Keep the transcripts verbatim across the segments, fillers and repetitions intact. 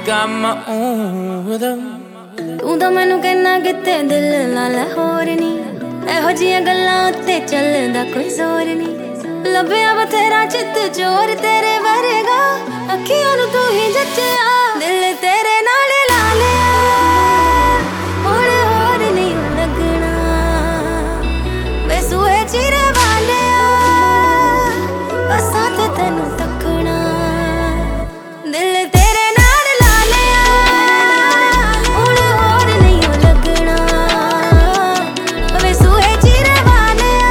got my own rhythm. तू तो मैनू कहना किते दिल नाल होर नी, एहो जियां गल्लां उत्ते चलदा कोई जोर नी। लभया बथेरा चित चोर तेरे वर्गा, अखियां नू तू ही जच्चिया, दिल तेरे नाल ला लिया, हुण होर नहीं लगना। वे सूहे चिरे वालिया, असां ते तैनू तकना, दिल तेरे नाल ला लिया, हुण होर नहीं लगना। वे सूहे चिरे वालिया,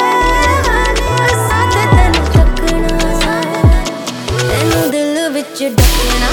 असां ते तैनू तकना, तैनू दिल विच डकना।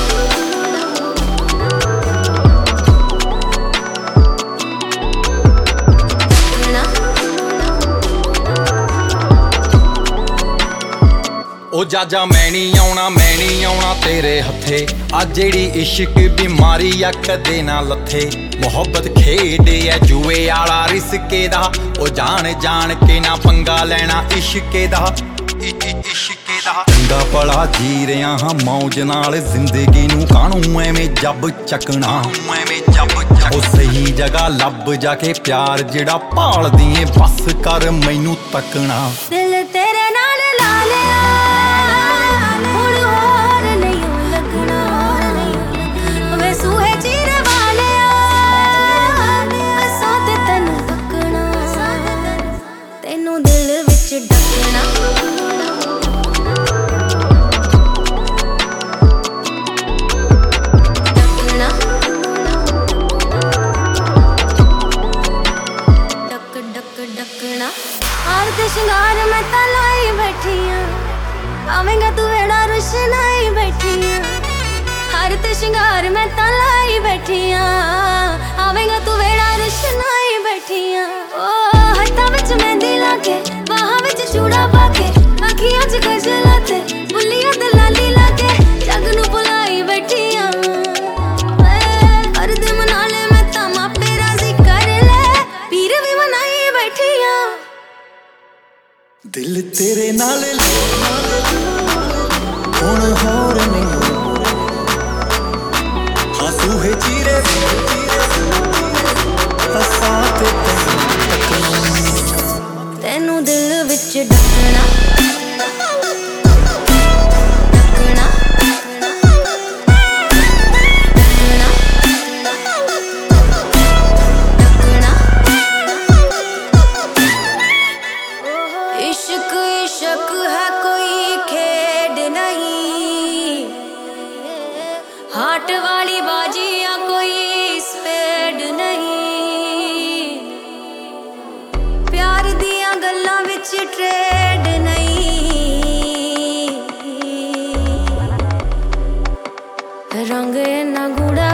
ओ जाजा मैं नहीं आउणा मैं नहीं आउणा तेरे हथे, आ जेड़ी इश्क बीमारी आ कदे ना लथे। मुहब्बत खेड है जुए आला रिसके दा, ओ जान जान के ना पंगा लेना इश्के दा, इश्के दा। चंगा भला जी रहा हाँ मौज नाल, जिंदगी नू कानू एवें जब चकना, एवें जब चक। ओ सही जगह लब जाके प्यार जेड़ा भालदी ऐ, बस कर मैनू तकना, दिल तेरे नाल ला लिया, हुण होर नहीं लगना। वे सूहे चिरे वालिया, असां ते तैनू तकना, तैनू दिल विच डकना। डकना डक डक डकना। हार ते शिंगार मैं तां लाई बैठी हां, आवेंगा तू वेड़ा रुशनाई बैठी हां। हार ते शिंगार मैं तां लाई बैठी हां, आवेंगा तू वेड़ा रुशनाई बैठी हां। ओ हत्थां विच मेहंदी लाके, बाहां विच चूड़ा पाके, अखियां च गजल ते बुल्लियां ते लाली लाके, जग नू भुलाई बैठी हां। हर दिन मना ले मैं तां मापे राजी कर ले, पीर भी मनाई बैठी हां। दिल तेरे नाल हुण होर नहीं, हाँ सूहे चीरे असां ते तकना, तैनू दिल विच डकना। डकना डकना डकना। इश्क इश्क है कोई खेड नहीं, हाट वाली बाजियां कोई स्पेड नहीं, प्यार दियां गल्लां विच ट्रेड नहीं। रंग इन्ना गूढ़ा